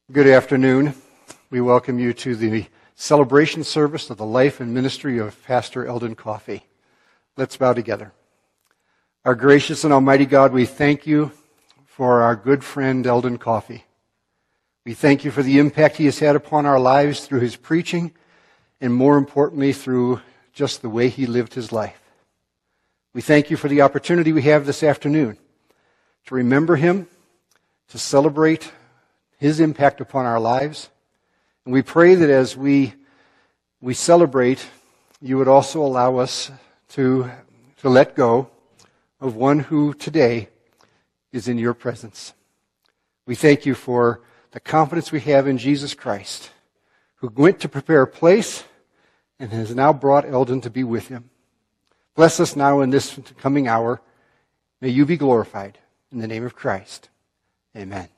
Good afternoon. We welcome you to the celebration service of the life and ministry of Pastor Eldon Coffey. Let's bow together. Our gracious and almighty God, we thank you for our good friend Eldon Coffey. We thank you for the impact he has had upon our lives through his preaching and more importantly through just the way he lived his life. We thank you for the opportunity we have this afternoon to remember him, to celebrate his impact upon our lives. And we pray that as we celebrate, you would also allow us to let go of one who today is in your presence. We thank you for the confidence we have in Jesus Christ, who went to prepare a place and has now brought Eldon to be with him. Bless us now in this coming hour. May you be glorified. In the name of Christ. Amen.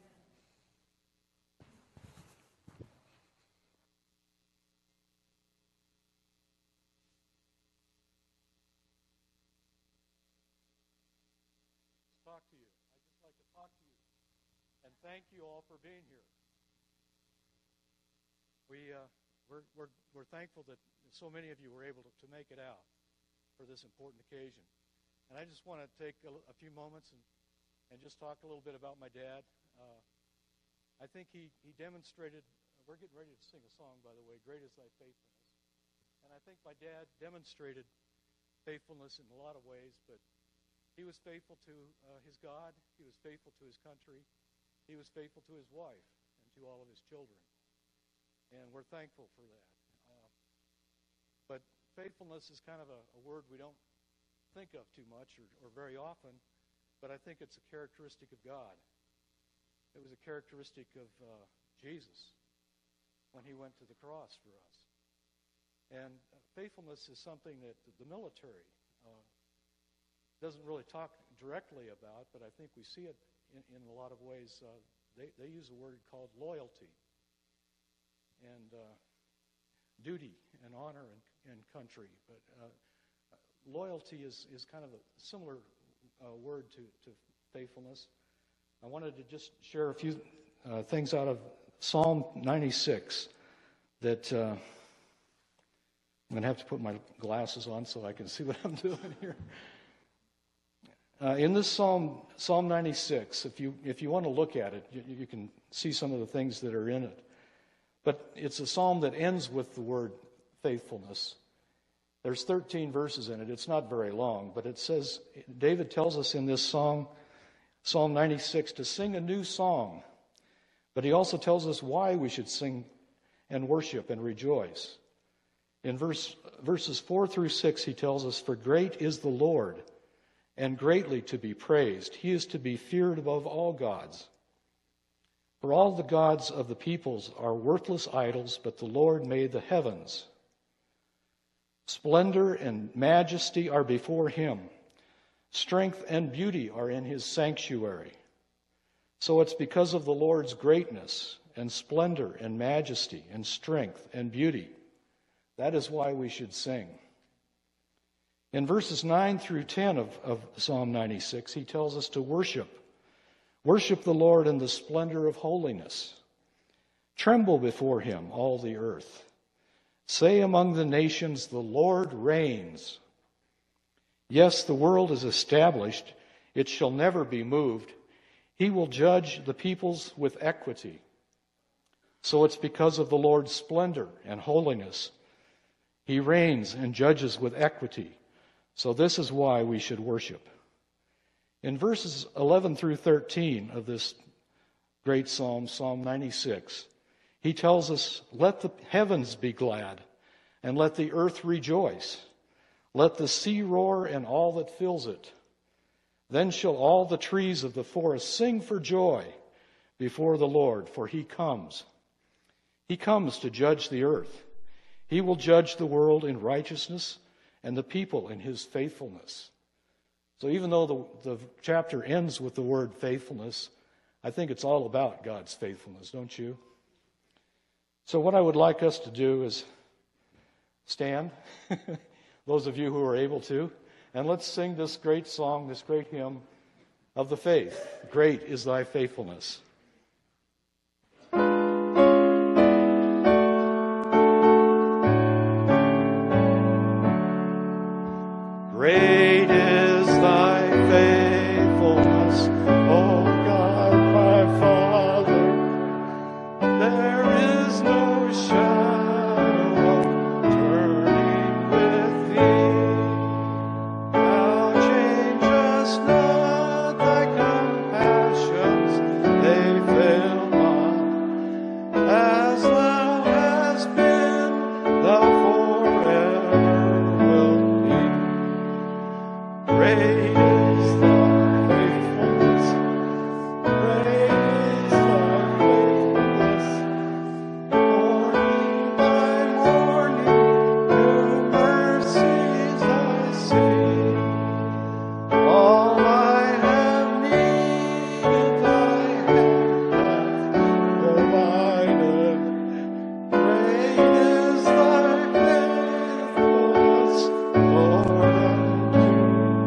Thank you all for being here. We're thankful that so many of you were able to make it out for this important occasion. And I just want to take a few moments and just talk a little bit about my dad. I think he demonstrated, we're getting ready to sing a song, by the way, Great is Thy Faithfulness. And I think my dad demonstrated faithfulness in a lot of ways, but he was faithful to his God, he was faithful to his country, he was faithful to his wife and to all of his children. And we're thankful for that. But faithfulness is kind of a word we don't think of too much or very often, but I think it's a characteristic of God. It was a characteristic of Jesus when he went to the cross for us. And faithfulness is something that the military doesn't really talk directly about, but I think we see it in a lot of ways. They use a word called loyalty and duty and honor and country. But loyalty is kind of a similar word to faithfulness. I wanted to just share a few things out of Psalm 96 that I'm going to have to put my glasses on so I can see what I'm doing here. In this Psalm 96, if you want to look at it, you can see some of the things that are in it. But it's a psalm that ends with the word faithfulness. There's 13 verses in it. It's not very long, but it says, David tells us in this song, Psalm 96, to sing a new song. But he also tells us why we should sing and worship and rejoice. In verses 4 through 6, he tells us, for great is the Lord, and greatly to be praised. He is to be feared above all gods. For all the gods of the peoples are worthless idols, but the Lord made the heavens. Splendor and majesty are before him. Strength and beauty are in his sanctuary. So it's because of the Lord's greatness and splendor and majesty and strength and beauty. That is why we should sing. In verses 9 through 10 of Psalm 96, he tells us to worship. Worship the Lord in the splendor of holiness. Tremble before him, all the earth. Say among the nations, the Lord reigns. Yes, the world is established. It shall never be moved. He will judge the peoples with equity. So it's because of the Lord's splendor and holiness. He reigns and judges with equity. So this is why we should worship. In verses 11 through 13 of this great psalm, Psalm 96, he tells us, let the heavens be glad, and let the earth rejoice. Let the sea roar and all that fills it. Then shall all the trees of the forest sing for joy before the Lord, for he comes. He comes to judge the earth. He will judge the world in righteousness and the people in his faithfulness. So even though the chapter ends with the word faithfulness, I think it's all about God's faithfulness, don't you? So what I would like us to do is stand, those of you who are able to, and let's sing this great song, this great hymn of the faith. Great is thy faithfulness. Great is thy faithfulness, O God, my Father. There is no shadow of turning with thee. Thou changest not, thy compassions, they fail not. As thou hast been, thou forever wilt be. Great is thy faithfulness. Great is thy faithfulness. Morning by morning, new mercies I see. All I have needed, thy hand hath provided. Great is thy faithfulness, Lord, unto me.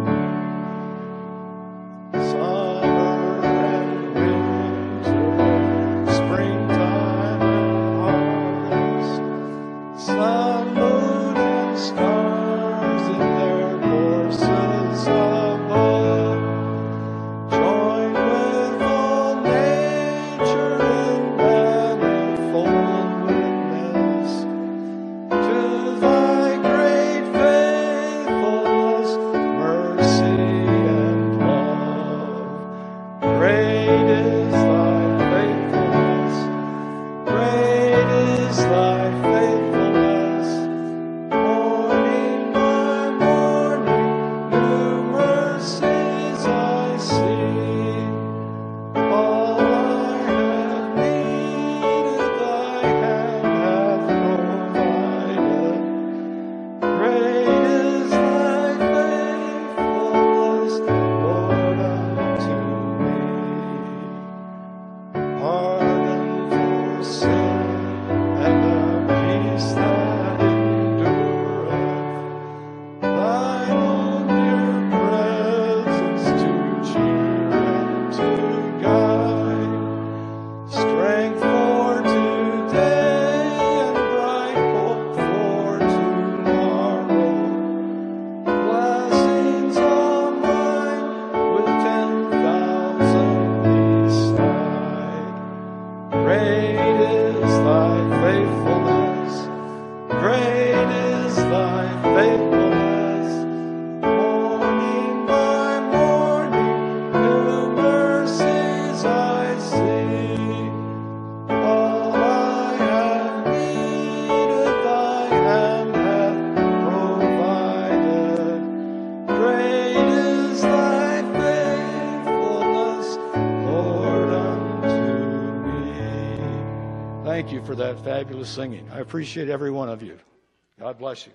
Summer and winter, springtime and harvest, sun, moon, and stars in their courses above, join with all nature in manifold witness to thy great faithfulness, mercy, and love. Great is thy faithfulness. Great is thy faithfulness. Morning by morning, new mercies I see. All I have needed, thy hand hath provided. Great is thy faithfulness, Lord, unto me. Pardon for sin and a peace that endureth. Thine own dear presence to cheer and to guide. Strength for today and bright hope for tomorrow. Blessings all mine with 10,000 beside. Great is thy faithfulness. Great is thy faithfulness. Morning by morning, new mercies I see. All I have needed, thy hand hath provided. Great is thy faithfulness, Lord, unto me. Thank you for that fabulous singing. I appreciate every one of you. God bless you.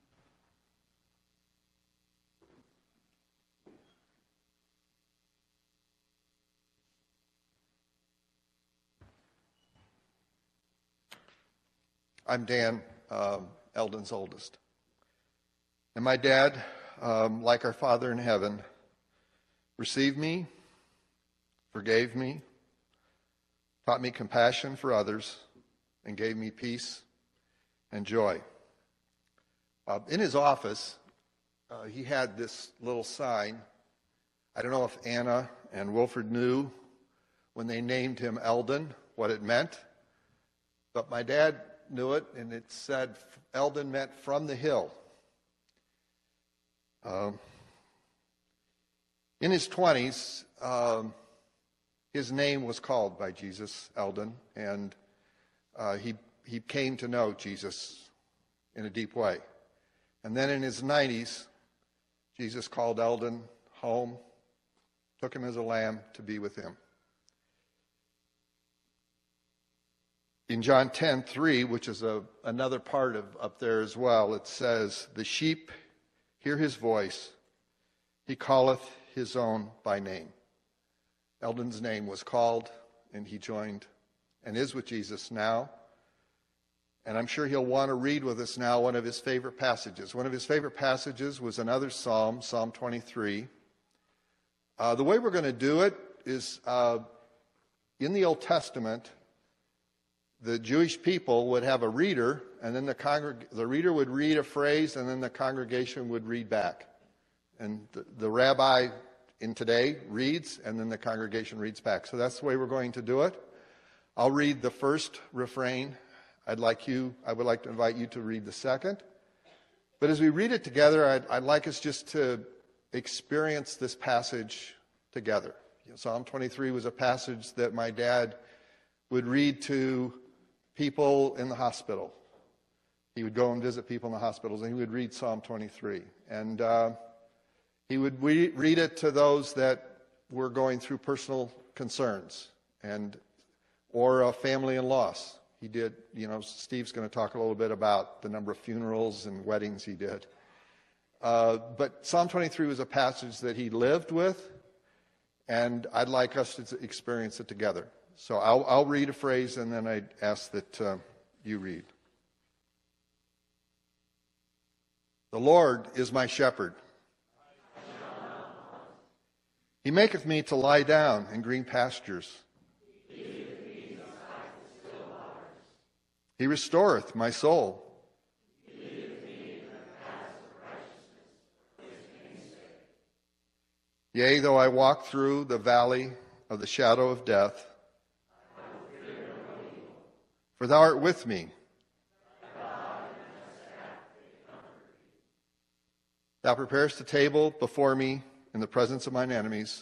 I'm Dan, Eldon's oldest. And my dad, like our Father in heaven, received me, forgave me, taught me compassion for others, and gave me peace and joy. In his office, he had this little sign. I don't know if Anna and Wilfred knew when they named him Eldon what it meant, but my dad knew it, and it said Eldon meant from the hill. In his 20s, his name was called by Jesus, Eldon, and he came to know Jesus in a deep way. And then in his 90s, Jesus called Eldon home, took him as a lamb to be with him. In John 10:3, which is another part of up there as well, it says, "The sheep hear his voice. He calleth his own by name." Eldon's name was called, and he joined and is with Jesus now. And I'm sure he'll want to read with us now one of his favorite passages. One of his favorite passages was another psalm, Psalm 23. The way we're going to do it is in the Old Testament, the Jewish people would have a reader, and then the reader would read a phrase, and then the congregation would read back. And the rabbi in today reads, and then the congregation reads back. So that's the way we're going to do it. I'll read the first refrain. I would like to invite you to read the second. But as we read it together, I'd like us just to experience this passage together. Psalm 23 was a passage that my dad would read to people in the hospital. He would go and visit people in the hospitals, and he would read Psalm 23. And he would read it to those that were going through personal concerns or a family in loss. He did, Steve's going to talk a little bit about the number of funerals and weddings he did. But Psalm 23 was a passage that he lived with, and I'd like us to experience it together. So I'll read a phrase, and then I'd ask that you read. The Lord is my shepherd. He maketh me to lie down in green pastures. He restoreth my soul. Yea, though I walk through the valley of the shadow of death, for thou art with me. Thou preparest a table before me in the presence of mine enemies.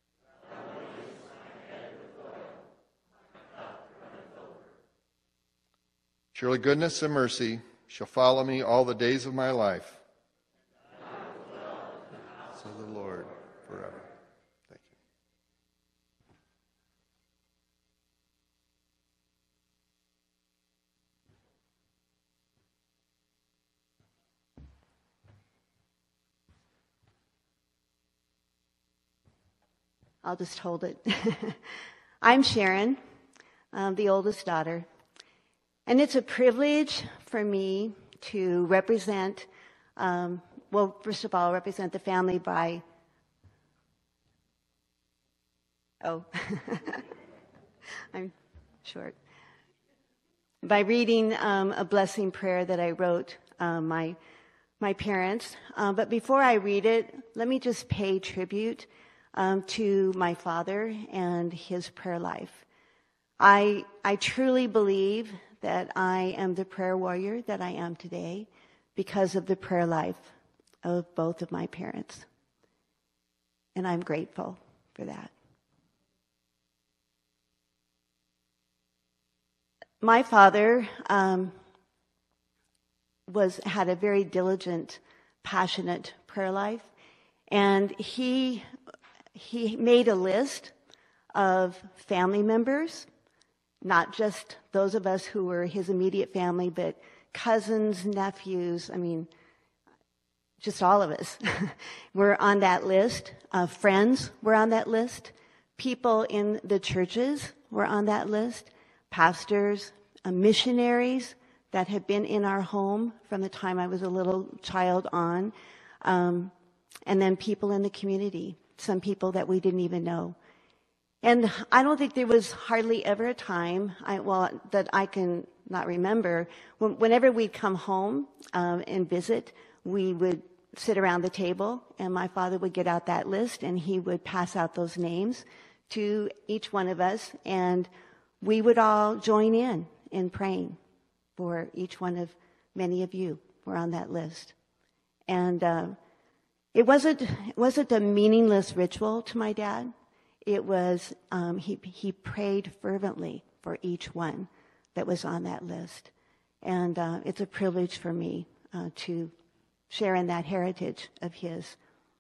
Surely goodness and mercy shall follow me all the days of my life. So the Lord forever. Thank you. I'll just hold it. I'm Sharon, the oldest daughter. And it's a privilege for me to represent, first of all, represent the family by, I'm short, by reading a blessing prayer that I wrote my parents. But before I read it, let me just pay tribute to my father and his prayer life. I truly believe that I am the prayer warrior that I am today because of the prayer life of both of my parents. And I'm grateful for that. My father had a very diligent, passionate prayer life, and he made a list of family members, not just those of us who were his immediate family, but cousins, nephews, just all of us were on that list. Friends were on that list. People in the churches were on that list. Pastors, missionaries that had been in our home from the time I was a little child on. And then people in the community, some people that we didn't even know. And I don't think there was hardly ever a time, that I can not remember, whenever we'd come home and visit, we would sit around the table, and my father would get out that list, and he would pass out those names to each one of us, and we would all join in praying for each one of many of you who were on that list. And it wasn't a meaningless ritual to my dad. It was, he prayed fervently for each one that was on that list. And it's a privilege for me to share in that heritage of his.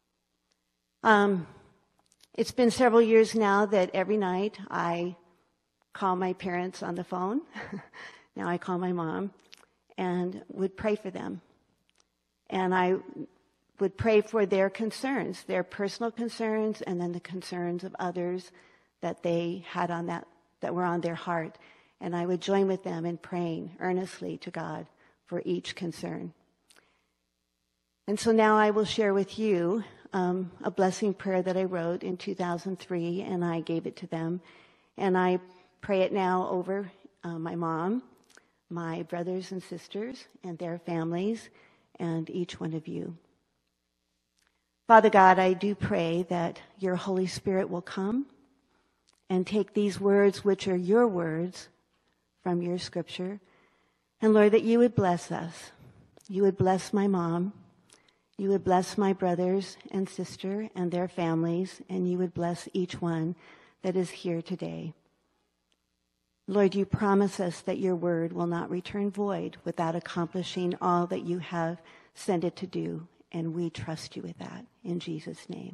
It's been several years now that every night I call my parents on the phone. Now I call my mom and would pray for them. And I would pray for their concerns, their personal concerns, and then the concerns of others that they had that were on their heart. And I would join with them in praying earnestly to God for each concern. And so now I will share with you a blessing prayer that I wrote in 2003, and I gave it to them. And I pray it now over my mom, my brothers and sisters, and their families, and each one of you. Father God, I do pray that your Holy Spirit will come and take these words, which are your words from your scripture, and Lord, that you would bless us. You would bless my mom. You would bless my brothers and sister and their families, and you would bless each one that is here today. Lord, you promise us that your word will not return void without accomplishing all that you have sent it to do, and we trust you with that in Jesus' name.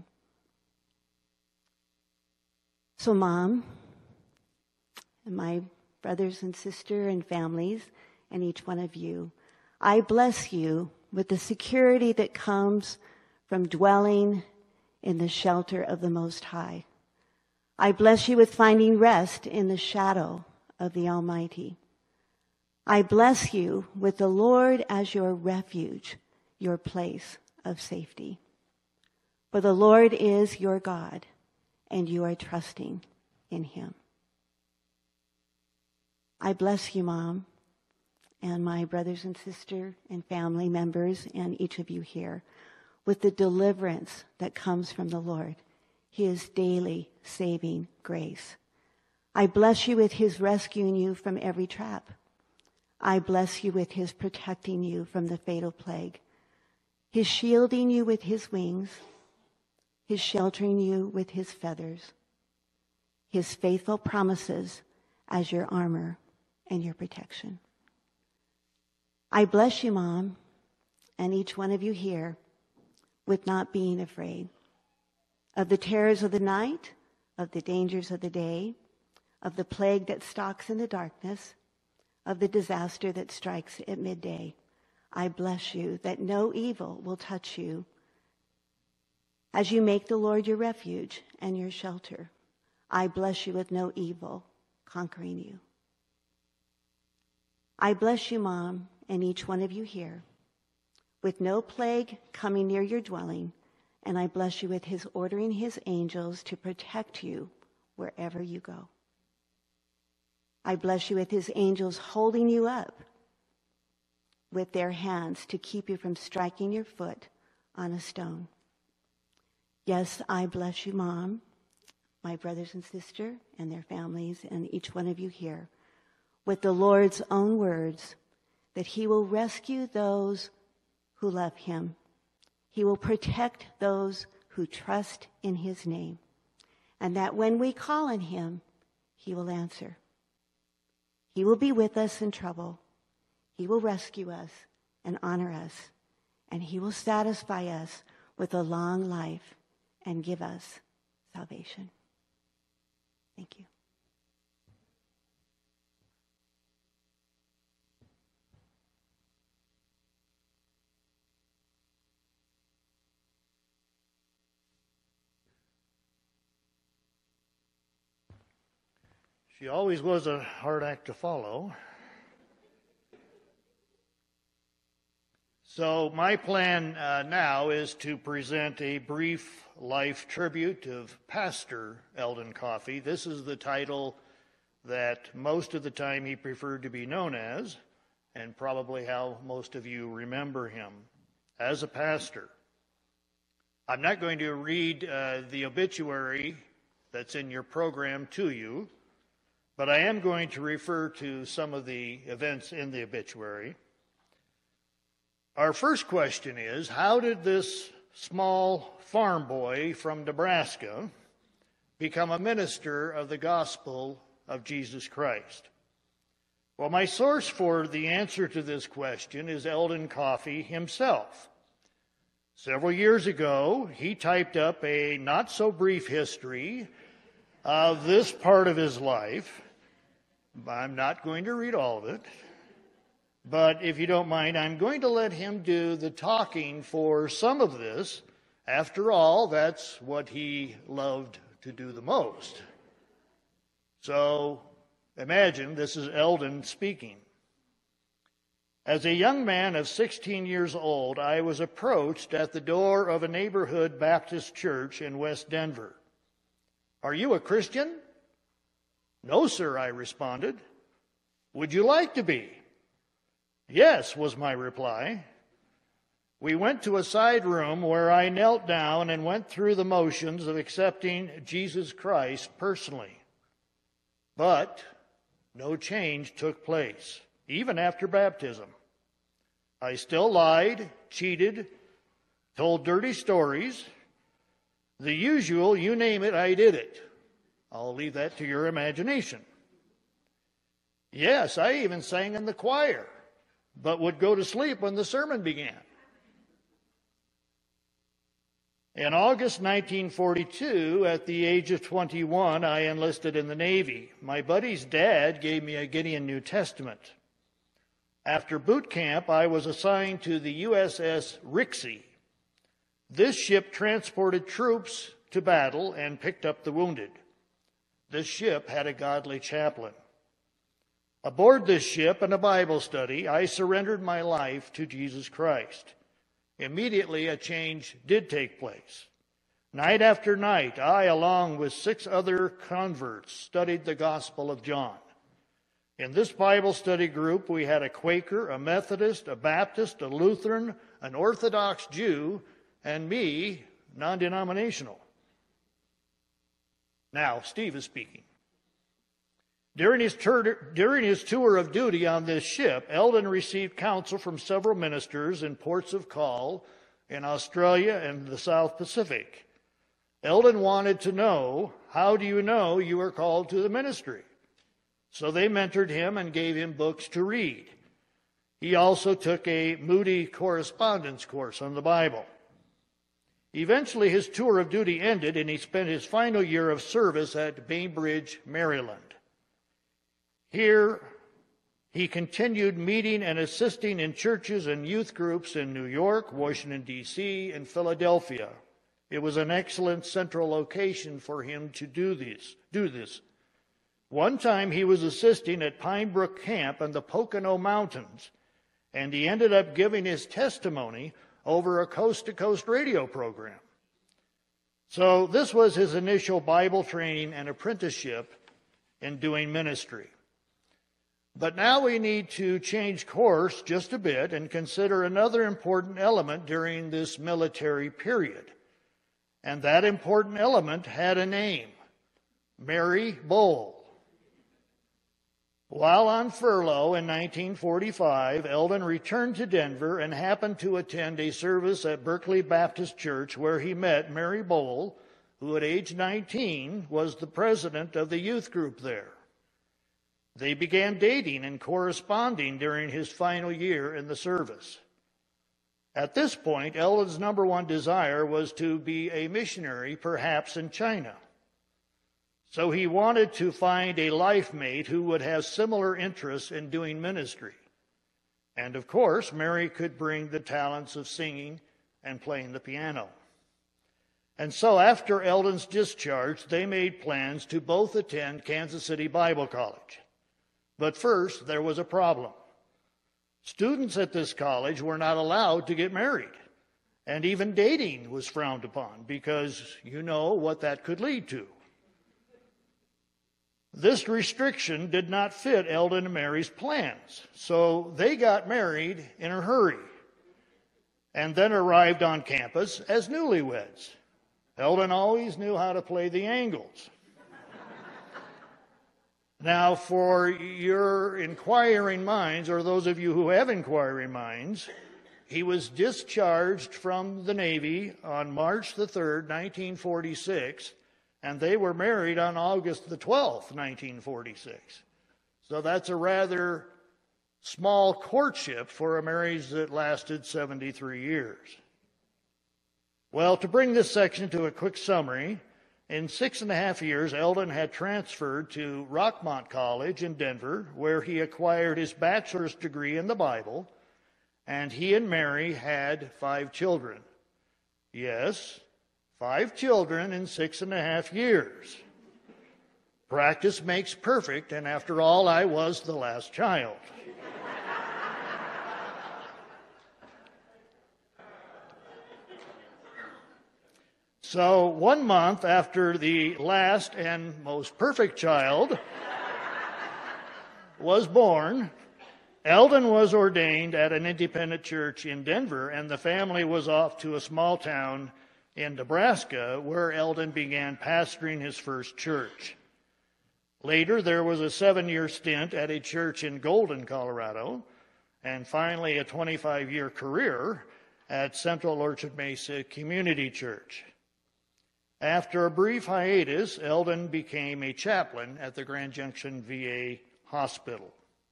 So, Mom, and my brothers and sister and families, and each one of you, I bless you with the security that comes from dwelling in the shelter of the Most High. I bless you with finding rest in the shadow of the Almighty. I bless you with the Lord as your refuge, your place of safety. For the Lord is your God, and you are trusting in him. I bless you, Mom, and my brothers and sister and family members, and each of you here, with the deliverance that comes from the Lord, his daily saving grace. I bless you with his rescuing you from every trap. I bless you with his protecting you from the fatal plague, his shielding you with his wings, his sheltering you with his feathers, his faithful promises as your armor and your protection. I bless you, Mom, and each one of you here with not being afraid of the terrors of the night, of the dangers of the day, of the plague that stalks in the darkness, of the disaster that strikes at midday. I bless you that no evil will touch you as you make the Lord your refuge and your shelter. I bless you with no evil conquering you. I bless you, Mom, and each one of you here, with no plague coming near your dwelling, and I bless you with his ordering his angels to protect you wherever you go. I bless you with his angels holding you up with their hands to keep you from striking your foot on a stone. Yes, I bless you, Mom, my brothers and sister and their families, and each one of you here, with the Lord's own words, that he will rescue those who love him. He will protect those who trust in his name, and that when we call on him, he will answer. He will be with us in trouble. He will rescue us and honor us, and he will satisfy us with a long life and give us salvation. Thank you. She always was a hard act to follow. So my plan now is to present a brief life tribute of Pastor Eldon Coffey. This is the title that most of the time he preferred to be known as, and probably how most of you remember him, as a pastor. I'm not going to read the obituary that's in your program to you, but I am going to refer to some of the events in the obituary. Our first question is, how did this small farm boy from Nebraska become a minister of the gospel of Jesus Christ? Well, my source for the answer to this question is Eldon Coffey himself. Several years ago, he typed up a not-so-brief history of this part of his life. I'm not going to read all of it, but if you don't mind, I'm going to let him do the talking for some of this. After all, that's what he loved to do the most. So imagine this is Eldon speaking. As a young man of 16 years old, I was approached at the door of a neighborhood Baptist church in West Denver. "Are you a Christian?" "No, sir," I responded. "Would you like to be?" "Yes," was my reply. We went to a side room where I knelt down and went through the motions of accepting Jesus Christ personally. But no change took place, even after baptism. I still lied, cheated, told dirty stories. The usual, you name it, I did it. I'll leave that to your imagination. Yes, I even sang in the choir, but would go to sleep when the sermon began. In August 1942, at the age of 21, I enlisted in the Navy. My buddy's dad gave me a Gideon New Testament. After boot camp, I was assigned to the USS Rixey. This ship transported troops to battle and picked up the wounded. This ship had a godly chaplain. Aboard this ship in a Bible study, I surrendered my life to Jesus Christ. Immediately, a change did take place. Night after night, I, along with 6 other converts, studied the Gospel of John. In this Bible study group, we had a Quaker, a Methodist, a Baptist, a Lutheran, an Orthodox Jew, and me, non-denominational. Now, Steve is speaking. During his tour of duty on this ship, Eldon received counsel from several ministers in ports of call in Australia and the South Pacific. Eldon wanted to know, how do you know you are called to the ministry? So they mentored him and gave him books to read. He also took a Moody correspondence course on the Bible. Eventually, his tour of duty ended, and he spent his final year of service at Bainbridge, Maryland. Here, he continued meeting and assisting in churches and youth groups in New York, Washington, D.C., and Philadelphia. It was an excellent central location for him to do this. One time, he was assisting at Pine Brook Camp in the Pocono Mountains, and he ended up giving his testimony over a coast-to-coast radio program. So this was his initial Bible training and apprenticeship in doing ministry. But now we need to change course just a bit and consider another important element during this military period. And that important element had a name, Mary Bowl. While on furlough in 1945, Eldon returned to Denver and happened to attend a service at Berkeley Baptist Church where he met Mary Bowl, who at age 19 was the president of the youth group there. They began dating and corresponding during his final year in the service. At this point, Eldon's number one desire was to be a missionary, perhaps in China. So he wanted to find a life mate who would have similar interests in doing ministry. And of course, Mary could bring the talents of singing and playing the piano. And so after Eldon's discharge, they made plans to both attend Kansas City Bible College. But first, there was a problem. Students at this college were not allowed to get married. And even dating was frowned upon because you know what that could lead to. This restriction did not fit Eldon and Mary's plans, so they got married in a hurry and then arrived on campus as newlyweds. Eldon always knew how to play the angles. Now, for your inquiring minds, or those of you who have inquiring minds, he was discharged from the Navy on March the 3rd, 1946, and they were married on August the 12th, 1946. So that's a rather small courtship for a marriage that lasted 73 years. Well, to bring this section to a quick summary, in 6.5 years, Eldon had transferred to Rockmont College in Denver, where he acquired his bachelor's degree in the Bible, and he and Mary had 5 children. Yes, 5 children in 6.5 years. Practice makes perfect, and after all, I was the last child. So 1 month after the last and most perfect child was born, Eldon was ordained at an independent church in Denver, and the family was off to a small town in Nebraska where Eldon began pastoring his first church. Later, there was a 7-year stint at a church in Golden, Colorado, and finally a 25-year career at Central Orchard Mesa Community Church. After a brief hiatus, Eldon became a chaplain at the Grand Junction VA Hospital.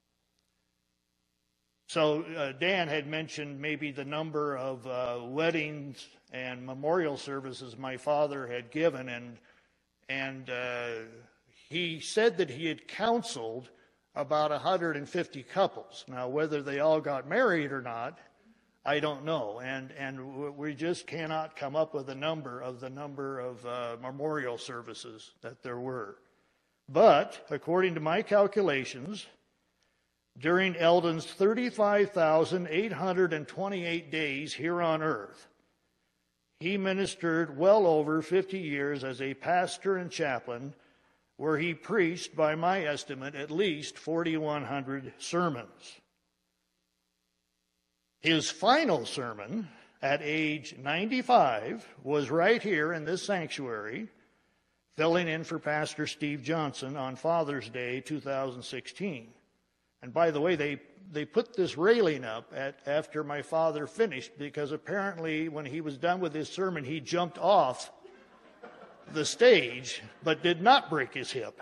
So Dan had mentioned maybe the number of weddings and memorial services my father had given, and he said that he had counseled about 150 couples. Now, whether they all got married or not, I don't know, and we just cannot come up with the number of memorial services that there were. But according to my calculations, during Eldon's 35,828 days here on earth, he ministered well over 50 years as a pastor and chaplain, where he preached, by my estimate, at least 4,100 sermons. His final sermon at age 95 was right here in this sanctuary, filling in for Pastor Steve Johnson on Father's Day 2016. And by the way, they put this railing up after my father finished, because apparently when he was done with his sermon, he jumped off the stage but did not break his hip.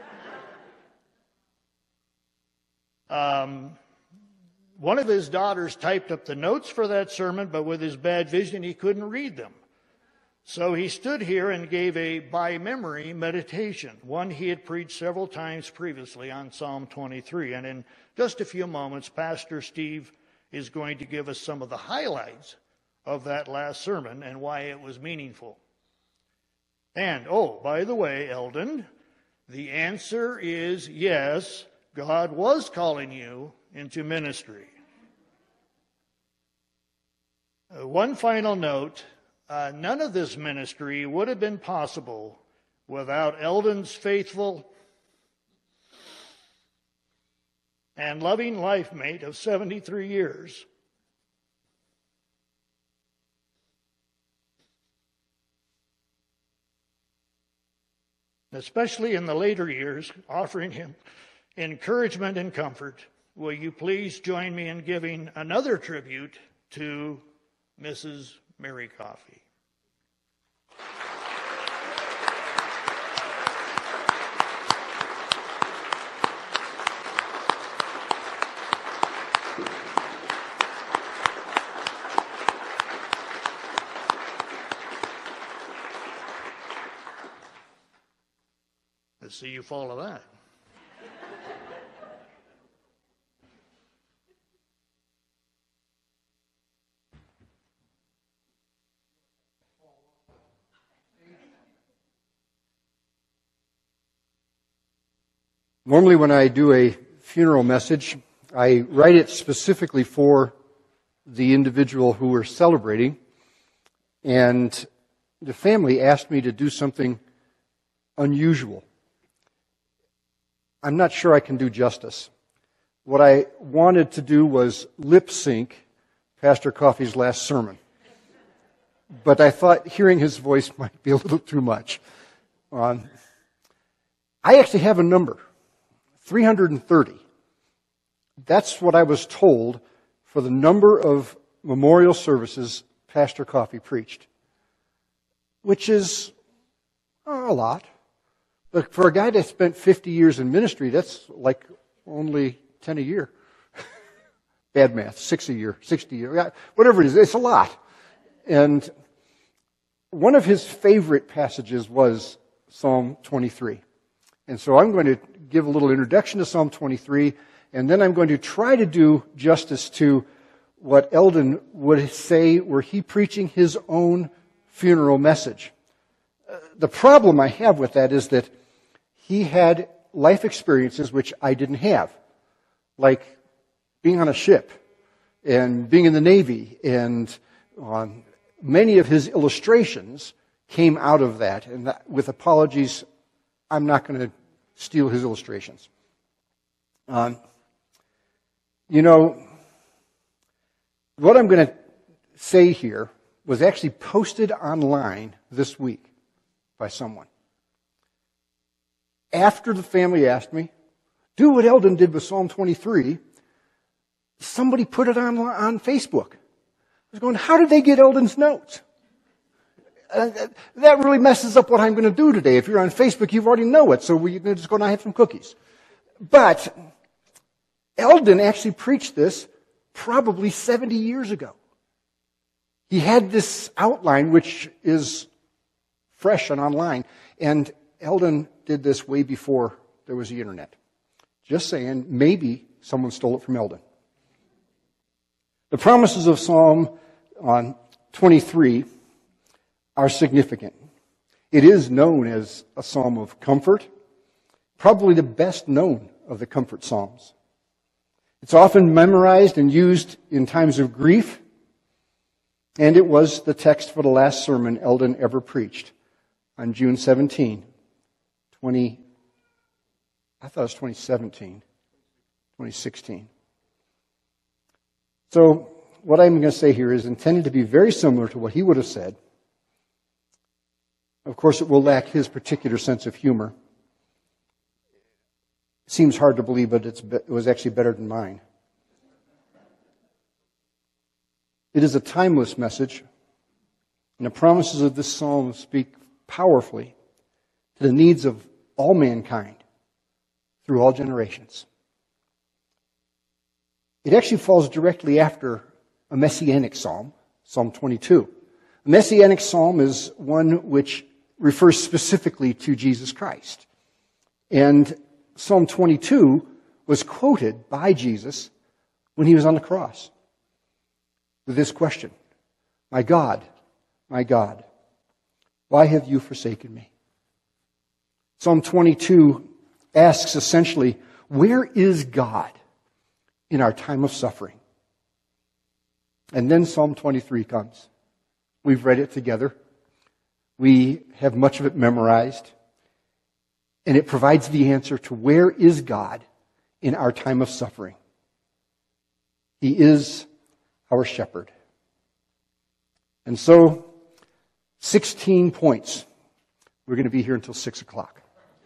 One of his daughters typed up the notes for that sermon, but with his bad vision, he couldn't read them. So he stood here and gave a by-memory meditation, one he had preached several times previously on Psalm 23. And in just a few moments, Pastor Steve is going to give us some of the highlights of that last sermon and why it was meaningful. And, oh, by the way, Eldon, the answer is yes, God was calling you into ministry. One final note. None of this ministry would have been possible without Eldon's faithful and loving life mate of 73 years. Especially in the later years, offering him encouragement and comfort. Will you please join me in giving another tribute to Mrs. Mary Coffey? Let's see you follow that. Normally when I do a funeral message, I write it specifically for the individual who we're celebrating, and the family asked me to do something unusual. I'm not sure I can do justice. What I wanted to do was lip sync Pastor Coffey's last sermon, but I thought hearing his voice might be a little too much. I actually have a number. 330. That's what I was told for the number of memorial services Pastor Coffey preached, which is a lot. But for a guy that spent 50 years in ministry, that's like only 10 a year. Bad math, 6 a year, 60 a year, whatever it is, it's a lot. And one of his favorite passages was Psalm 23. And so I'm going to give a little introduction to Psalm 23, and then I'm going to try to do justice to what Eldon would say were he preaching his own funeral message. The problem I have with that is that he had life experiences which I didn't have, like being on a ship and being in the Navy, and many of his illustrations came out of that. And that, with apologies, I'm not going to steal his illustrations. You know, what I'm going to say here was actually posted online this week by someone. After the family asked me, do what Eldon did with Psalm 23, somebody put it on Facebook. I was going, how did they get Eldon's notes? That really messes up what I'm going to do today. If you're on Facebook, you already know it, so we're just going to have some cookies. But Eldon actually preached this probably 70 years ago. He had this outline, which is fresh and online, and Eldon did this way before there was the internet. Just saying, maybe someone stole it from Eldon. The promises of Psalm 23 are significant. It is known as a psalm of comfort, probably the best known of the comfort psalms. It's often memorized and used in times of grief, and it was the text for the last sermon Eldon ever preached on June 17, 2016. So what I'm going to say here is intended to be very similar to what he would have said. Of course, it will lack his particular sense of humor. It seems hard to believe, but it was actually better than mine. It is a timeless message, and the promises of this psalm speak powerfully to the needs of all mankind through all generations. It actually falls directly after a messianic psalm, Psalm 22. A messianic psalm is one which refers specifically to Jesus Christ. And Psalm 22 was quoted by Jesus when he was on the cross with this question, my God, why have you forsaken me? Psalm 22 asks essentially, where is God in our time of suffering? And then Psalm 23 comes. We've read it together. We have much of it memorized. And it provides the answer to where is God in our time of suffering. He is our shepherd. And so, 16 points. We're going to be here until 6 o'clock.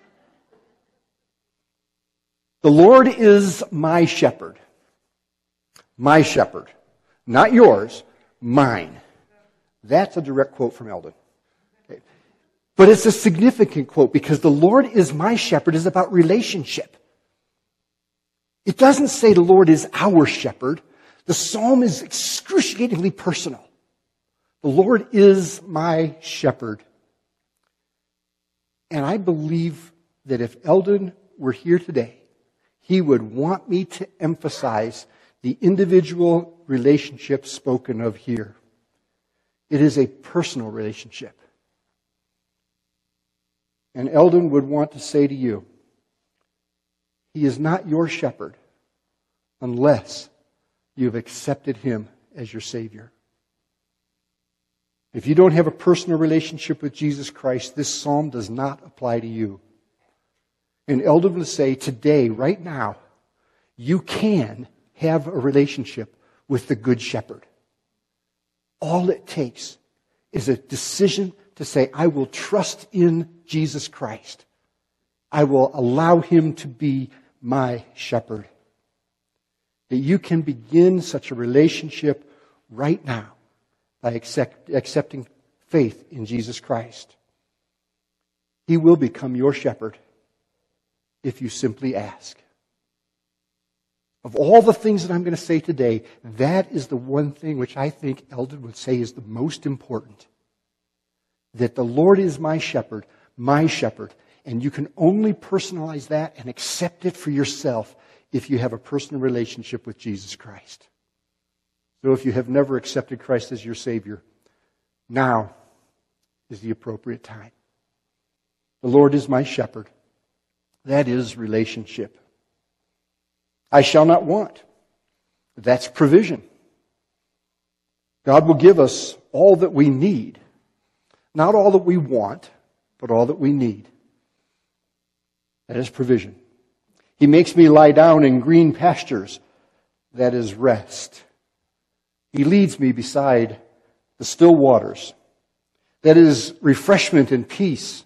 The Lord is my shepherd. My shepherd. Not yours, mine. That's a direct quote from Eldon. Okay. But it's a significant quote because the Lord is my shepherd is about relationship. It doesn't say the Lord is our shepherd. The psalm is excruciatingly personal. The Lord is my shepherd. And I believe that if Eldon were here today, he would want me to emphasize the individual relationship spoken of here. It is a personal relationship. And Eldon would want to say to you, he is not your shepherd unless you've accepted him as your Savior. If you don't have a personal relationship with Jesus Christ, this psalm does not apply to you. And Eldon would say today, right now, you can have a relationship with the Good Shepherd. All it takes is a decision to say, I will trust in Jesus Christ. I will allow him to be my shepherd. That you can begin such a relationship right now by accepting faith in Jesus Christ. He will become your shepherd if you simply ask. Of all the things that I'm going to say today, that is the one thing which I think Eldon would say is the most important. That the Lord is my shepherd, and you can only personalize that and accept it for yourself if you have a personal relationship with Jesus Christ. So if you have never accepted Christ as your Savior, now is the appropriate time. The Lord is my shepherd. That is relationship. I shall not want. That's provision. God will give us all that we need. Not all that we want, but all that we need. That is provision. He makes me lie down in green pastures. that is rest. He leads me beside the still waters, that is refreshment and peace.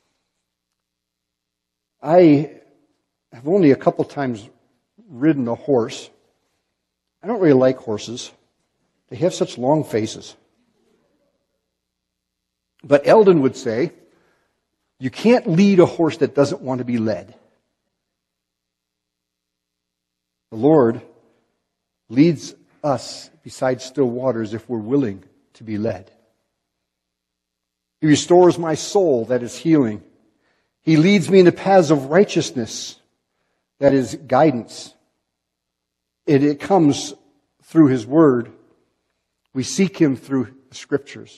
I have only a couple times ridden a horse. I don't really like horses. They have such long faces. But Eldon would say, you can't lead a horse that doesn't want to be led. The Lord leads us beside still waters if we're willing to be led. He restores my soul, that is healing. He leads me in the paths of righteousness, that is guidance. It comes through His Word. We seek Him through the Scriptures.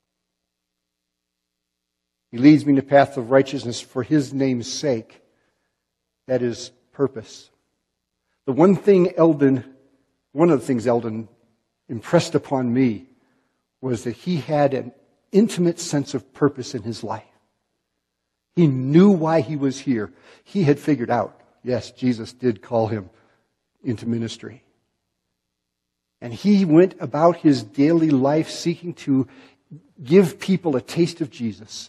He leads me in the path of righteousness for His name's sake. That is purpose. One of the things Eldon impressed upon me was that he had an intimate sense of purpose in his life. He knew why he was here. He had figured out, yes, Jesus did call him into ministry. And he went about his daily life seeking to give people a taste of Jesus.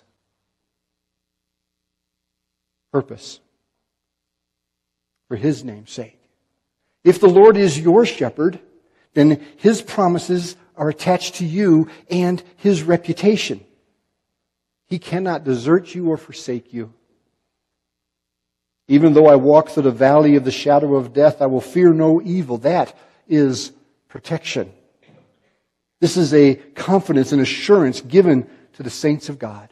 Purpose. For His name's sake. If the Lord is your shepherd, then His promises are attached to you and His reputation. He cannot desert you or forsake you. Even though I walk through the valley of the shadow of death, I will fear no evil. That is protection. This is a confidence and assurance given to the saints of God.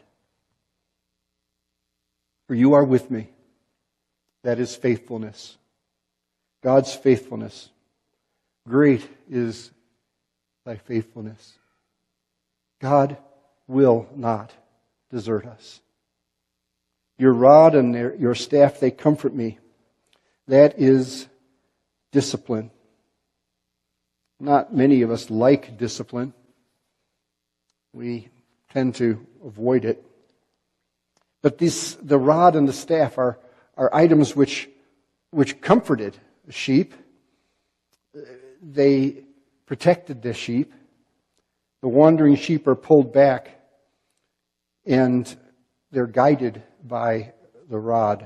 For you are with me. That is faithfulness. God's faithfulness. Great is thy faithfulness. God will not desert us. Your rod and your staff, they comfort me. That is discipline. Not many of us like discipline. We tend to avoid it. But the rod and the staff are items which comforted the sheep. They protected the sheep. The wandering sheep are pulled back, and they're guided by the rod.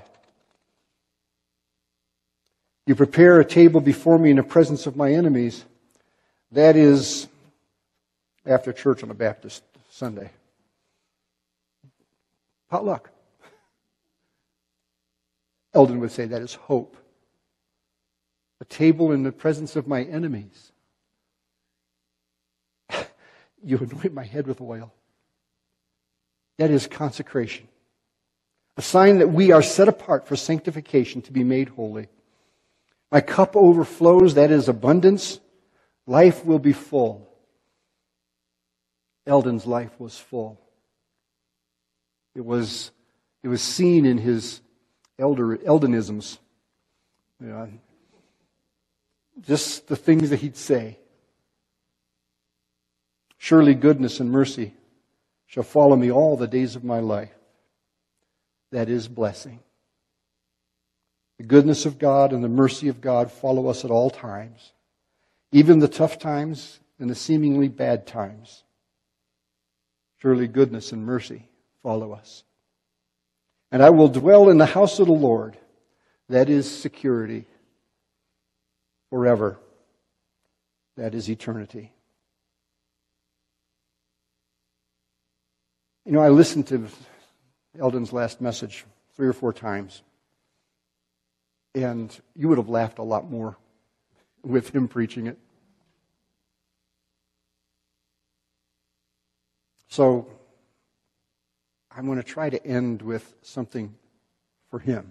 You prepare a table before me in the presence of my enemies. That is after church on a Baptist Sunday. Potluck. Eldon would say that is hope. A table in the presence of my enemies. You anoint my head with oil. That is consecration. A sign that we are set apart for sanctification to be made holy. My cup overflows. That is abundance. Life will be full. Eldon's life was full. It was seen in his Eldonisms. You know, just the things that he'd say. Surely goodness and mercy shall follow me all the days of my life. That is blessing. The goodness of God and the mercy of God follow us at all times, even the tough times and the seemingly bad times. Surely goodness and mercy follow us. And I will dwell in the house of the Lord. That is security. Forever. That is eternity. You know, I listened to Eldon's last message 3 or 4 times. And you would have laughed a lot more with him preaching it. So, I'm going to try to end with something for him.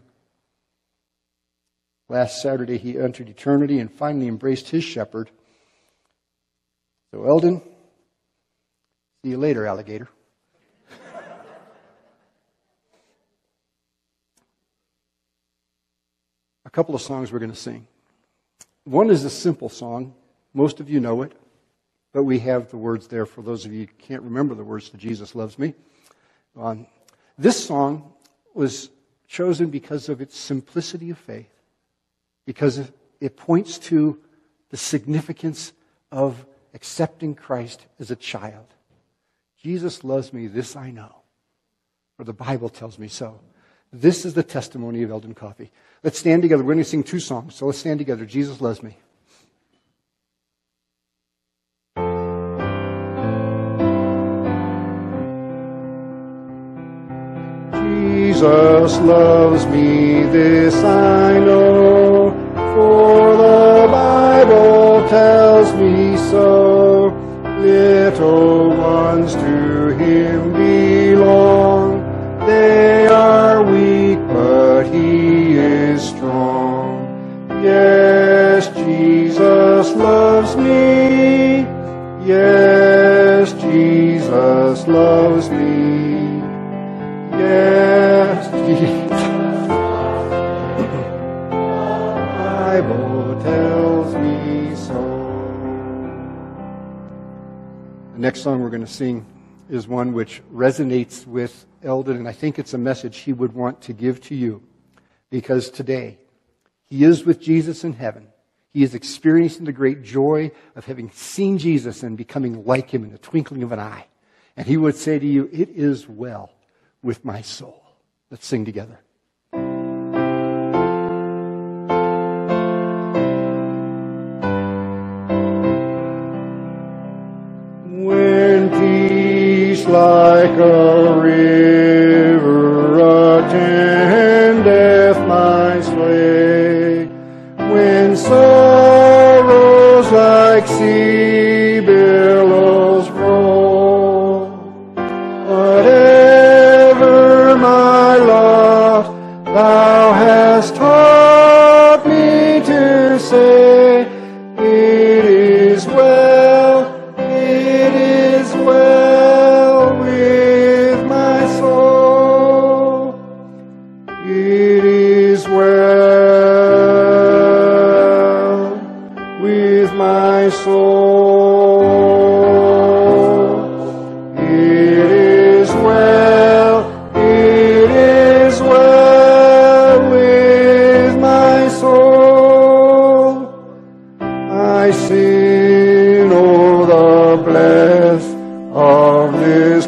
Last Saturday, he entered eternity and finally embraced his shepherd. So, Eldon, see you later, alligator. A couple of songs we're going to sing. One is a simple song. Most of you know it, but we have the words there for those of you who can't remember the words to Jesus Loves Me. This song was chosen because of its simplicity of faith, because it points to the significance of accepting Christ as a child. Jesus loves me, this I know, or the Bible tells me so. This is the testimony of Eldon Coffey. Let's stand together. We're going to sing 2 songs, so let's stand together. Jesus loves me. Jesus loves me, this I know, for the Bible tells me so. Little ones to Him belong. They are weak, but He is strong. Yes, Jesus loves me. Yes, Jesus loves me. Yes, Jesus. The Bible tells me so. The next song we're going to sing is one which resonates with Eldon, and I think it's a message he would want to give to you. Because today, he is with Jesus in heaven. He is experiencing the great joy of having seen Jesus and becoming like Him in the twinkling of an eye. And he would say to you, it is well with my soul. Let's sing together. When peace like a river attendeth my way, when sorrows like sea billows roll, whatever my lot, Thou hast taught me to say, it is well with my soul. It is well with my soul. It is well with my soul. I sin, oh, the bless of this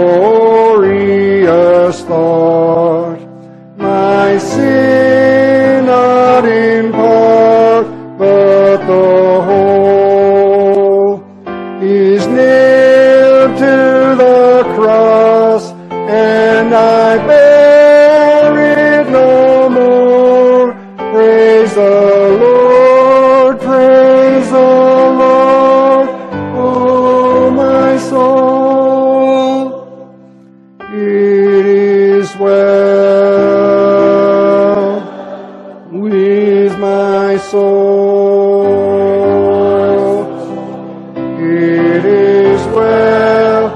glorious thought. My sin not in part, but the whole is nailed to the cross, and I bear it no more. Praise the Lord, praise the Lord, oh my soul. It is well with my soul. It is well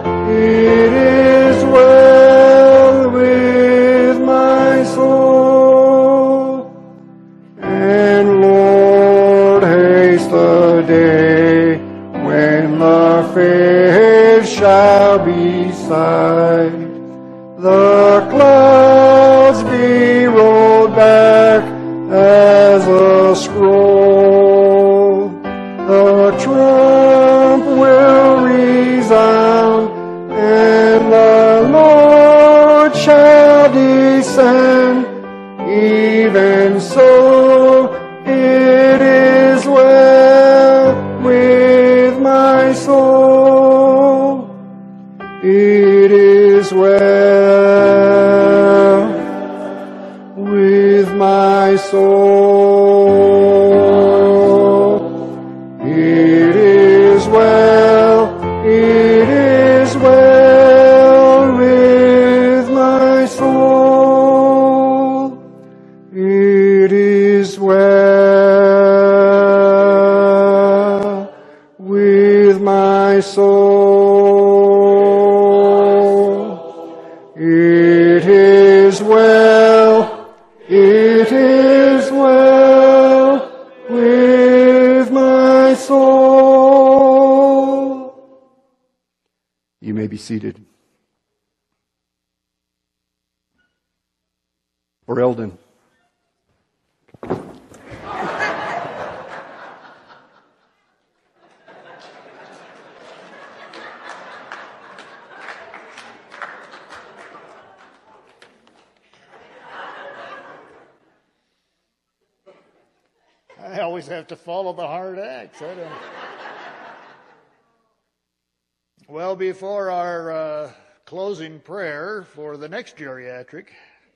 with my soul. And Lord, haste the day when the faith shall be sight, the clouds be rolled back as a scroll, the trump will resound, and the Lord shall descend. Even so, it is well with my soul. It is well with my soul. It is well with my soul. It is well with my soul. It is well with my soul. You may be seated. For Eldon. I always have to follow the hard acts. I don't. Well, before our closing prayer for the next geriatric,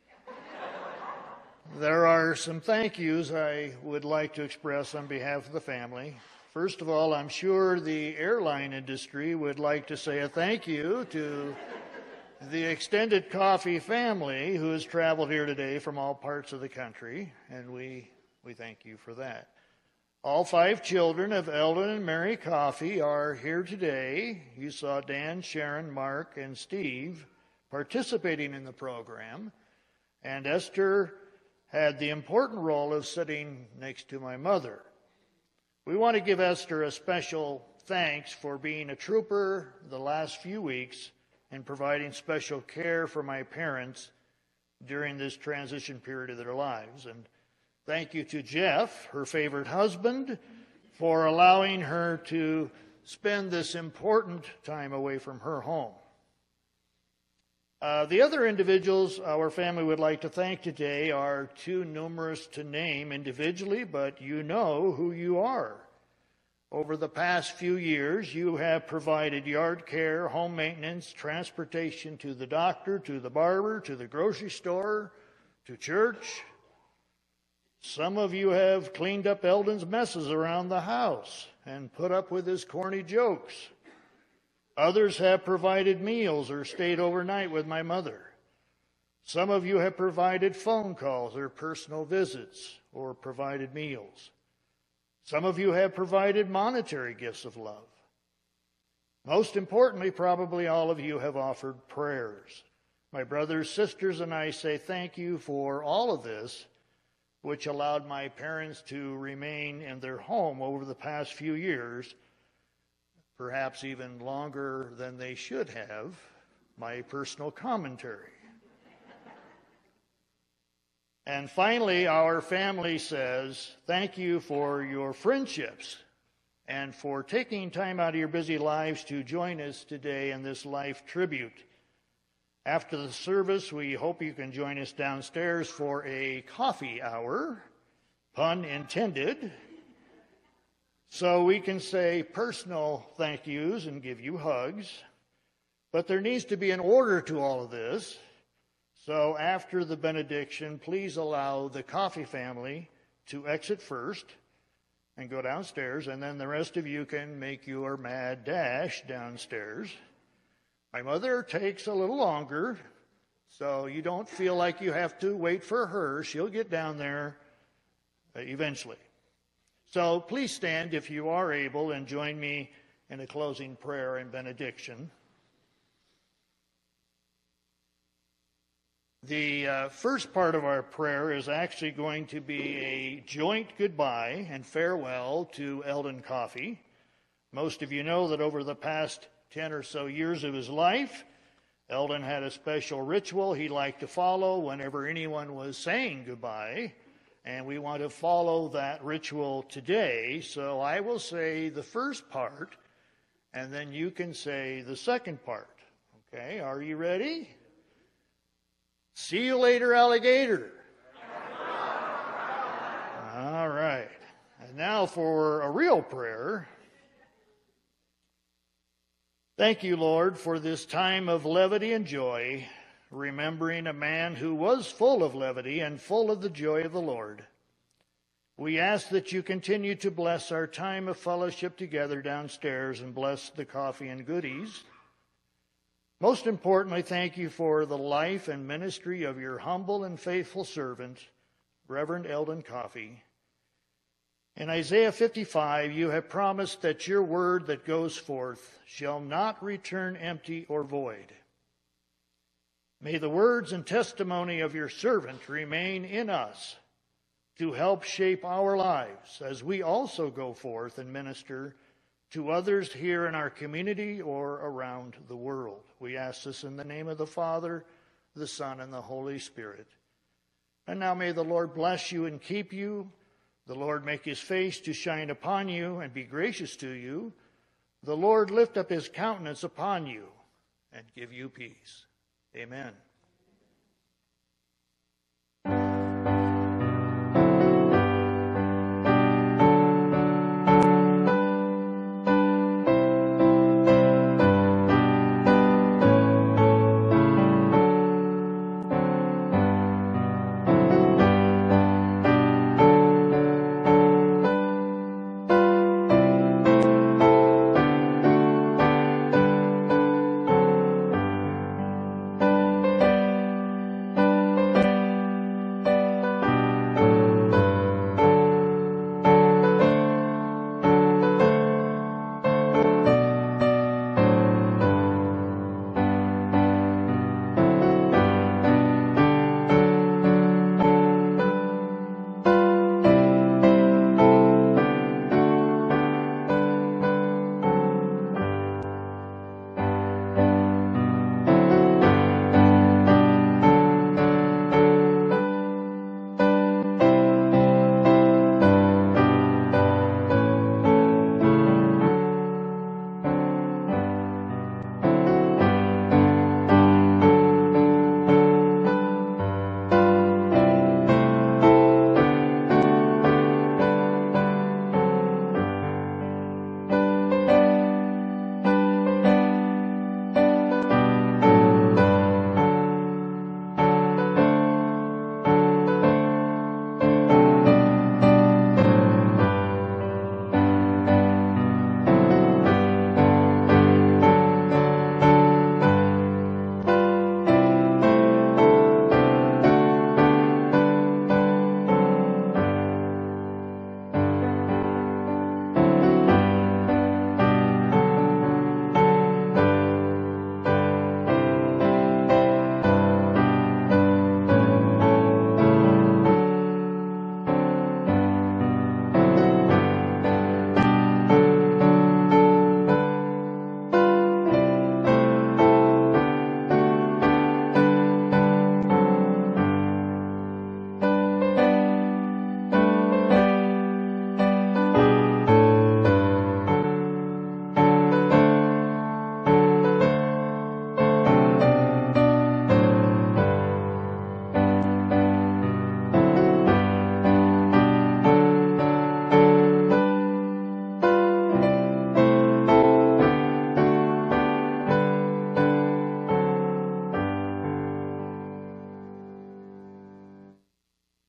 there are some thank yous I would like to express on behalf of the family. First of all, I'm sure the airline industry would like to say a thank you to the extended Coffey family who has traveled here today from all parts of the country, and we thank you for that. All 5 children of Eldon and Mary Coffey are here today. You saw Dan, Sharon, Mark, and Steve participating in the program, and Esther had the important role of sitting next to my mother. We want to give Esther a special thanks for being a trooper the last few weeks and providing special care for my parents during this transition period of their lives. And thank you to Jeff, her favorite husband, for allowing her to spend this important time away from her home. The other individuals our family would like to thank today are too numerous to name individually, but you know who you are. Over the past few years, you have provided yard care, home maintenance, transportation to the doctor, to the barber, to the grocery store, to church. Some of you have cleaned up Eldon's messes around the house and put up with his corny jokes. Others have provided meals or stayed overnight with my mother. Some of you have provided phone calls or personal visits or provided meals. Some of you have provided monetary gifts of love. Most importantly, probably all of you have offered prayers. My brothers, sisters, and I say thank you for all of this, which allowed my parents to remain in their home over the past few years, perhaps even longer than they should have. My personal commentary. And finally, our family says, thank you for your friendships and for taking time out of your busy lives to join us today in this life tribute. After the service, we hope you can join us downstairs for a coffee hour, pun intended, so we can say personal thank yous and give you hugs. But there needs to be an order to all of this. So after the benediction, please allow the Coffey family to exit first and go downstairs, and then the rest of you can make your mad dash downstairs. My mother takes a little longer, so you don't feel like you have to wait for her. She'll get down there eventually. So please stand if you are able and join me in a closing prayer and benediction. The first part of our prayer is actually going to be a joint goodbye and farewell to Eldon Coffey. Most of you know that over the past 10 or so years of his life, Eldon had a special ritual he liked to follow whenever anyone was saying goodbye, and we want to follow that ritual today. So I will say the first part, and then you can say the second part. Okay, are you ready? See you later, alligator. All right. And now for a real prayer. Thank you, Lord, for this time of levity and joy, remembering a man who was full of levity and full of the joy of the Lord. We ask that you continue to bless our time of fellowship together downstairs and bless the coffee and goodies. Most importantly, thank you for the life and ministry of your humble and faithful servant, Reverend Eldon Coffey. In Isaiah 55, you have promised that your word that goes forth shall not return empty or void. May the words and testimony of your servant remain in us to help shape our lives as we also go forth and minister to others here in our community or around the world. We ask this in the name of the Father, the Son, and the Holy Spirit. And now may the Lord bless you and keep you. The Lord make his face to shine upon you and be gracious to you. The Lord lift up his countenance upon you and give you peace. Amen.